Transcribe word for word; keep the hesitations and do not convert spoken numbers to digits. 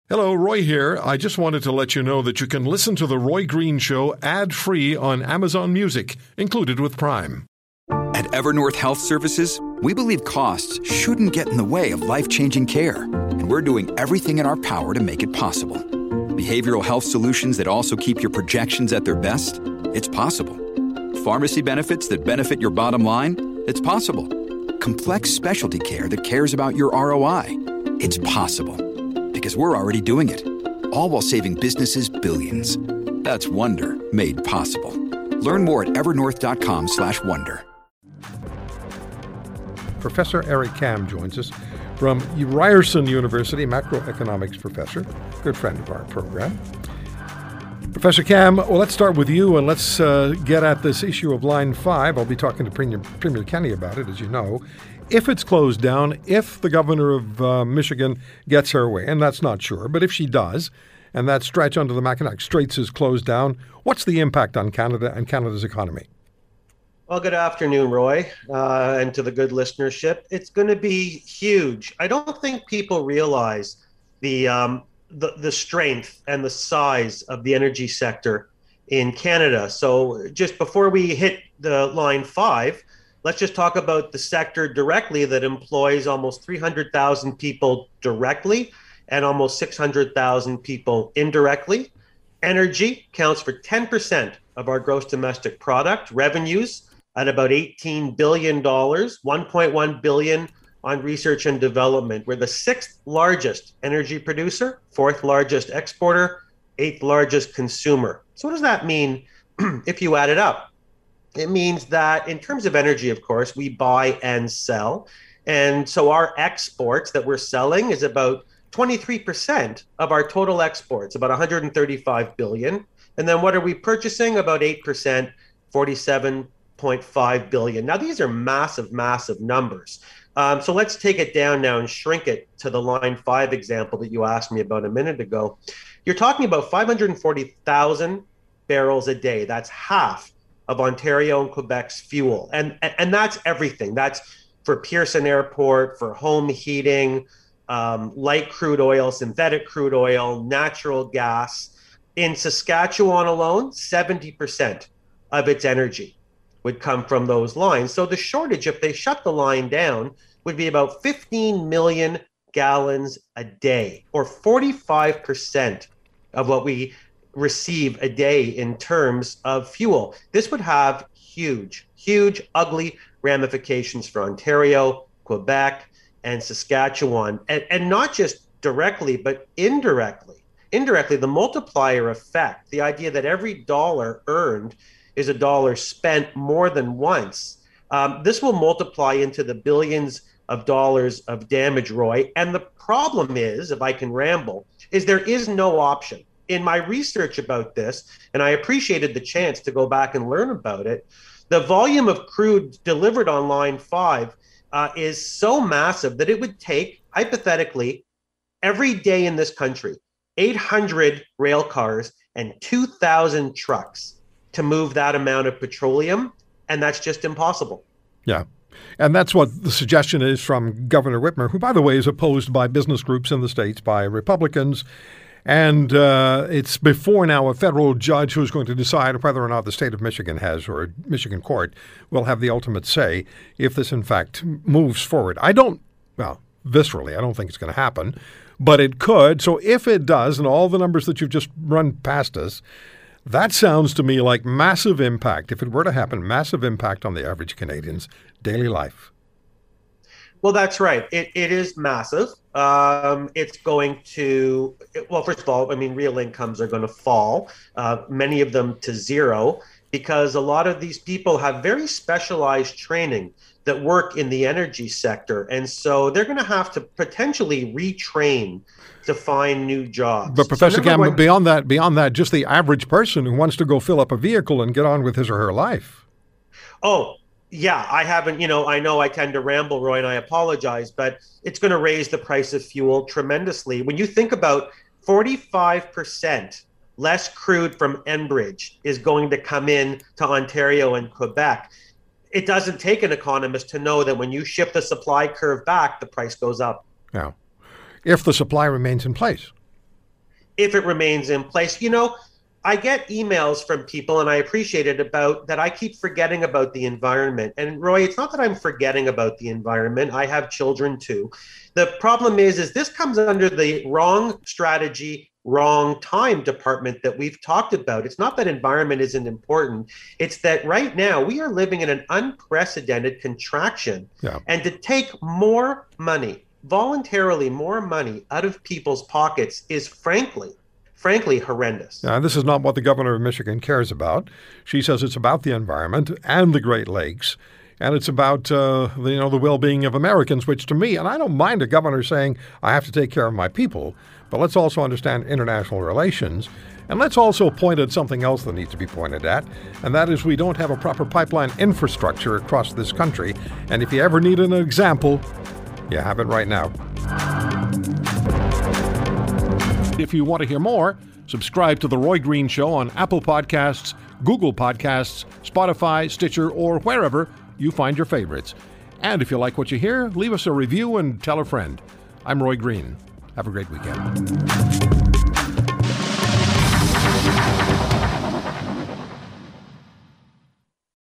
Hello, Roy here. I just wanted to let you know that you can listen to The Roy Green Show ad-free on Amazon Music, included with Prime. At Evernorth Health Services, we believe costs shouldn't get in the way of life-changing care, and we're doing everything in our power to make it possible. Behavioral health solutions that also keep your projections at their best? It's possible. Pharmacy benefits that benefit your bottom line? It's possible. Complex specialty care that cares about your R O I? It's possible. Because we're already doing it, all while saving businesses billions. That's Wonder made possible. Learn more at evernorth.com slash wonder. Professor Eric Kam joins us from Ryerson University, macroeconomics professor, good friend of our program. Professor Kam, well, let's start with you and let's uh, get at this issue of Line five. I'll be talking to Premier, Premier Kenney about it, as you know. If it's closed down, if the governor of uh, Michigan gets her way, and that's not sure, but if she does, and that stretch under the Mackinac Straits is closed down, what's the impact on Canada and Canada's economy? Well, good afternoon, Roy, uh, and to the good listenership. It's going to be huge. I don't think people realize the, um, the the strength and the size of the energy sector in Canada. So just before we hit the Line five, let's just talk about the sector directly that employs almost three hundred thousand people directly and almost six hundred thousand people indirectly. Energy counts for ten percent of our gross domestic product, revenues at about eighteen billion dollars, one point one billion dollars on research and development. We're the sixth largest energy producer, fourth largest exporter, eighth largest consumer. So what does that mean if you add it up? It means that in terms of energy, of course, we buy and sell. And so our exports that we're selling is about twenty-three percent of our total exports, about one hundred thirty-five billion dollars. And then what are we purchasing? About eight percent, forty-seven point five billion dollars. Now, these are massive, massive numbers. Um, so let's take it down now and shrink it to the Line five example that you asked me about a minute ago. You're talking about five hundred forty thousand barrels a day. That's half of Ontario and Quebec's fuel. And, and that's everything. That's for Pearson Airport, for home heating, um, light crude oil, synthetic crude oil, natural gas. In Saskatchewan alone, seventy percent of its energy would come from those lines. So the shortage, if they shut the line down, would be about fifteen million gallons a day, or forty-five percent of what we receive a day in terms of fuel. This would have huge, huge, ugly ramifications for Ontario, Quebec, and Saskatchewan, and, and not just directly, but indirectly. Indirectly, the multiplier effect, the idea that every dollar earned is a dollar spent more than once, um, this will multiply into the billions of dollars of damage, Roy. And the problem is, if I can ramble, is there is no option. In my research about this, and I appreciated the chance to go back and learn about it, the volume of crude delivered on Line five uh, is so massive that it would take, hypothetically, every day in this country, eight hundred rail cars and two thousand trucks to move that amount of petroleum, and that's just impossible. Yeah. And that's what the suggestion is from Governor Whitmer, who, by the way, is opposed by business groups in the States, by Republicans. And uh, it's before now a federal judge who's going to decide whether or not the state of Michigan has, or a Michigan court will have the ultimate say if this, in fact, moves forward. I don't, well, viscerally, I don't think it's going to happen, but it could. So if it does, and all the numbers that you've just run past us, that sounds to me like massive impact. If it were to happen, massive impact on the average Canadian's daily life. Well, that's right. It It is massive. Um, it's going to, well, first of all, I mean, real incomes are going to fall, uh, many of them to zero, because a lot of these people have very specialized training that work in the energy sector. And so they're going to have to potentially retrain to find new jobs. But Professor so Kam, one, beyond that, beyond that, just the average person who wants to go fill up a vehicle and get on with his or her life. Oh, yeah, I haven't, you know, I know I tend to ramble, Roy, and I apologize, but it's going to raise the price of fuel tremendously. When you think about forty-five percent less crude from Enbridge is going to come in to Ontario and Quebec, it doesn't take an economist to know that when you shift the supply curve back, the price goes up. Yeah. If the supply remains in place. if it remains in place. You know, I get emails from people, and I appreciate it, about that I keep forgetting about the environment. And Roy, it's not that I'm forgetting about the environment. I have children too. The problem is, is this comes under the wrong strategy, wrong time department that we've talked about. It's not that environment isn't important. It's that right now we are living in an unprecedented contraction. Yeah. And to take more money, voluntarily more money out of people's pockets is frankly, frankly horrendous. Now, this is not what the governor of Michigan cares about. She says it's about the environment and the Great Lakes, and it's about uh, the, you know, the well-being of Americans, which to me, and I don't mind a governor saying I have to take care of my people, but let's also understand international relations. And let's also point at something else that needs to be pointed at, and that is we don't have a proper pipeline infrastructure across this country. And if you ever need an example, you have it right now. If you want to hear more, subscribe to The Roy Green Show on Apple Podcasts, Google Podcasts, Spotify, Stitcher, or wherever you find your favorites. And if you like what you hear, leave us a review and tell a friend. I'm Roy Green. Have a great weekend.